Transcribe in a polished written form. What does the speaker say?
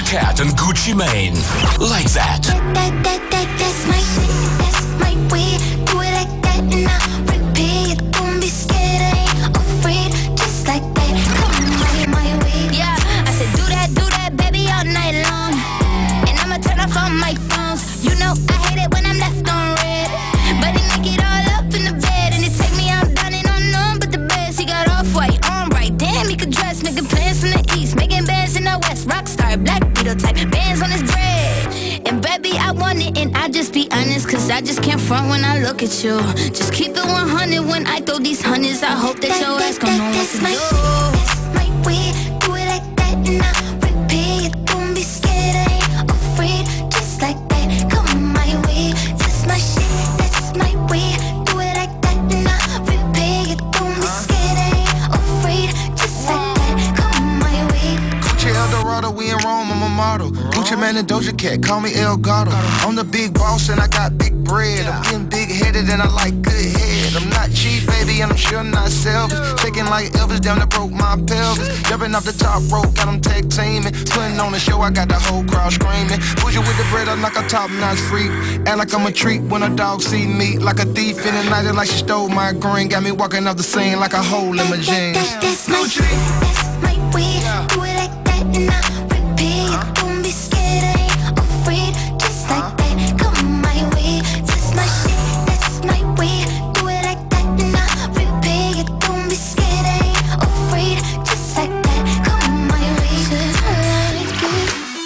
Cat and Gucci Mane. Like that. That's my shit, that's my way. Do it like that and I repeat. Don't be scared, I ain't afraid. Just like that, come my way. Yeah, I said do that, baby, all night long. And I'ma turn off all my phones. You know I hate it when I'm left on red. But he make it all up in the bed. And it take me out down and on, but the best. He got off-white, on right. Damn, he could dress, making plans from the east. Making bands in the west, rockstar, black Beetle type. Bands on his bread. And baby, I want it, and I just be honest, cause I just can't front when I look at you. Just keep it 100 when I throw these hundreds. I hope that your ass gon' know what to do. That's my way, do it like that and I repeat. Don't be scared, I ain't afraid. Just like that, come my way. That's my shit, that's my way. Do it like that and I repeat. Don't be scared, I ain't afraid. Just like that, come my way. Gucci Eldorado, we in Rome, I'm a model. Gucci Mane and Doja Cat, call me El Gato. I'm the big boss and I got big bread. I'm getting big-headed and I like good head. I'm not cheap, baby, and I'm sure not selfish. Shaking like Elvis, down that broke my pelvis. Jumping off the top rope, got them tag teaming. Putting on the show, I got the whole crowd screaming. Bougie with the bread, I'm like a top-notch freak. Act like I'm a treat when a dog see me. Like a thief in the night, like she stole my green. Got me walking off the scene like a hole in my jeans. That's my shit, that's